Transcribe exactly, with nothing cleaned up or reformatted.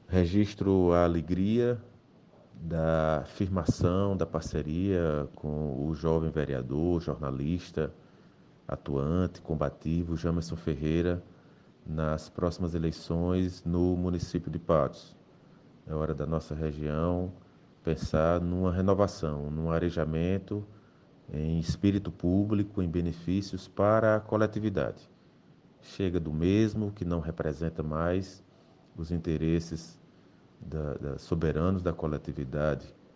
Registro a alegria da afirmação da parceria com o jovem vereador, jornalista, atuante, combativo, Jamerson Ferreira, nas próximas eleições no município de Patos. É hora da nossa região pensar numa renovação, num arejamento em espírito público, em benefícios para a coletividade. Chega do mesmo que não representa mais os interesses da, da, soberanos da coletividade,